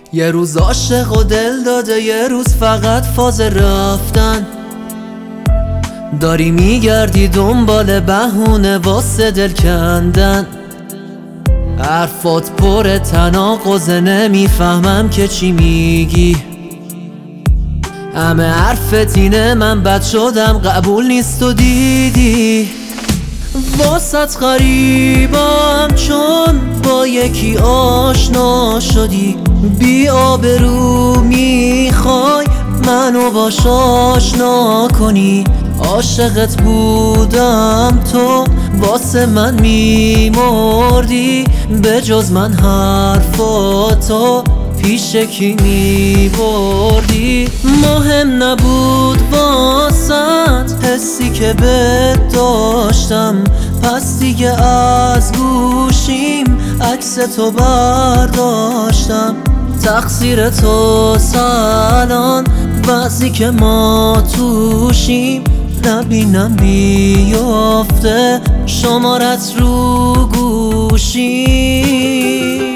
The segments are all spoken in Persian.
یه روز عاشق و دل داده، یه روز فقط فاز رفتن. داری میگردی دنبال بهونه واسه دل کندن. حرفات پر تناقضه، نمیفهمم که چی میگی. همه حرفت اینه من بد شدم، قبول نیست و دیدی. واسط غریبم چون با یکی آشنا شدی. بی آبرو میخوای منو باش آشنا کنی. عاشقت بودم تو واسه من میمردی، به جز من حرفاتو پیش کی میبردی. مهم نبود واسط حسی که بهت داشتم، پس دیگه از گوشیم عکس تو برداشتم. تقصیر تو الان بعضی که ما توشیم، نبینم بیافته شمارت رو گوشی.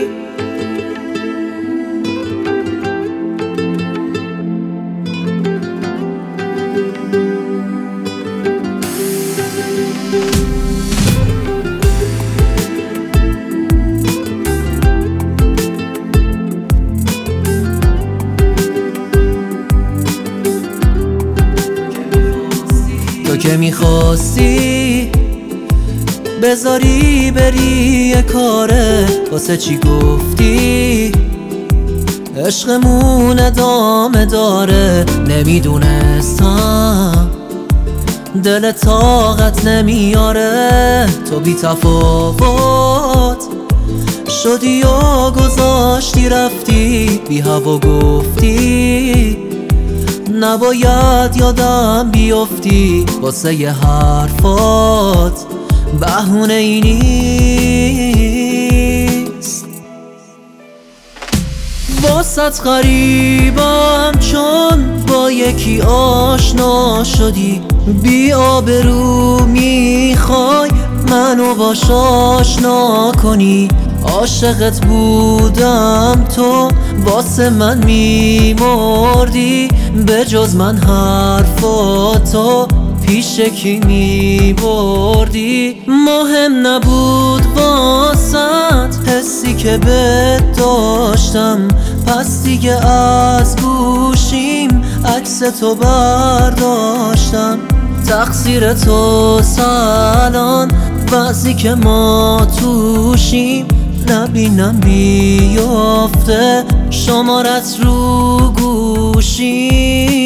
تو که میخواستی بذاری بری یه کاره، واسه چی گفتی عشقمون ادامه داره؟ نمیدونستم دل طاقت نمیاره. تو بی تفاوت شدی و گذاشتی رفتی، بی هوا گفتی نباید یادم بیفتی. واسه یه حرفات بهونه ای نیست. واسط غریبم چون با یکی آشنا شدی. بی آبرو میخوای منو باش آشنا کنی. عاشقت بودم تو واسه من میمردی، به جز من حرفاتو پیش کی میبردی. مهم نبود واسط حسی که بهت داشتم، پس دیگه از گوشیم عکس تو برداشتم. تقصیر تو الان بعضی که ما توشیم، نبینم بیافته شمارت رو گوشی.